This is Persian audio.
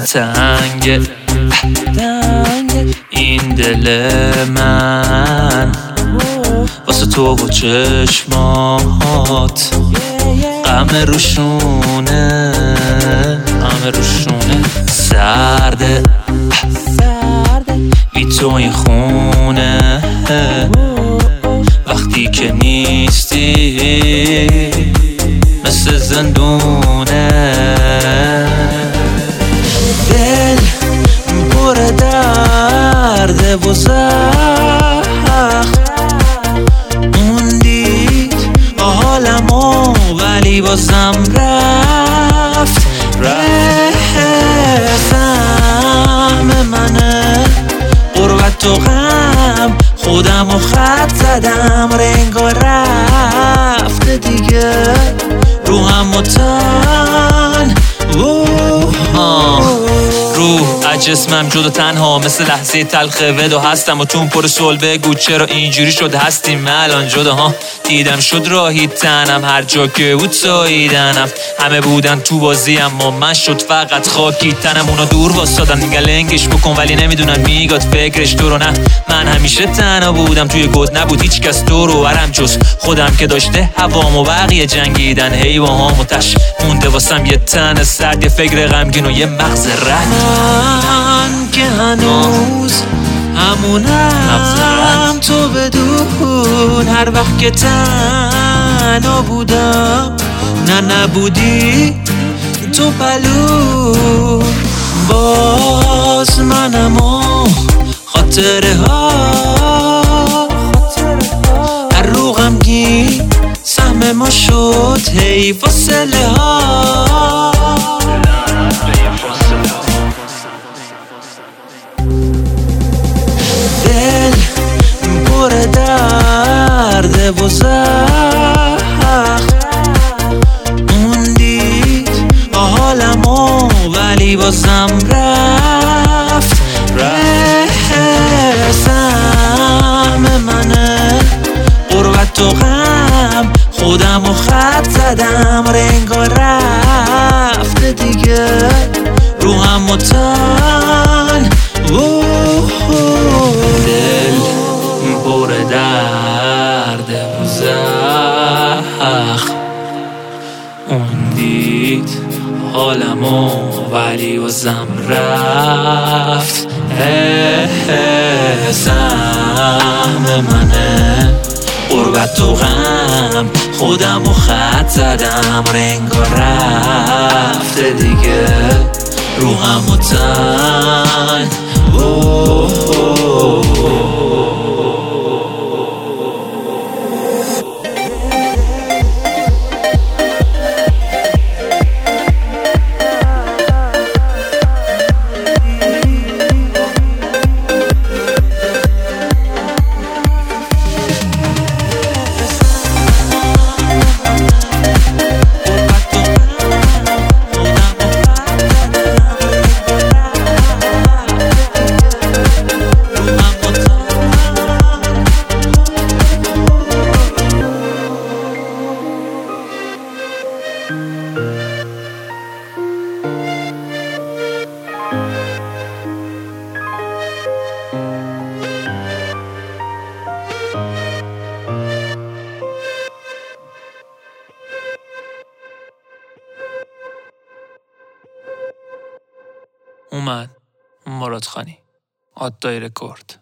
تنگ این دل من واسه تو و چشمات غم روشونه سرده بی تو این خونه وقتی که نیستی مثل زندونه دل پر درده و زخم موندید حالمو ولی بازم رفت سهم منه غربت و غم خودم و خط زدم رنگا رفته دیگه روحم و تن روح از جسمم جدا تنها مثل لحظه تلخ ودا هستم و تون پر صلح بگو چرا اینجوری شد هستیم الان جدا ها دیدم شد راهی تنم هر جا که بود ساییدنم همه بودن تو بازی اما من شد فقط خاکی تنم اونا دور واسادن میگن لنگش بکن ولی نمیدونن میگاد فکرش تو رو نه من همیشه تنها بودم توی گود نبود هیچ کس تو رو ورم جز خودم که داشته هوام و بقیه جنگیدن هیواهام و تش مونده واسم یه تن سرد یه فکر غمگین و یه مغز رد من که هنوز همونم تو بدون هر وقت که تنها بودم نه نبودی تو پلو باز منم و خاطره ها هر رو غمگین سهم ما شد هی فاصله ها دل پر درده و زخم موندید حالمو ولی بازم رفت سهم منه غربت و غم خودم و خط زدم رنگا رفته دیگه روحم و تن دل پر درده و زخم موندید حالمو ولی بازم رفت سهم منه غربت و غم خودم و خط زدم رنگا رفته دیگه روحم و تن اومد مراد خانی آدای رکورد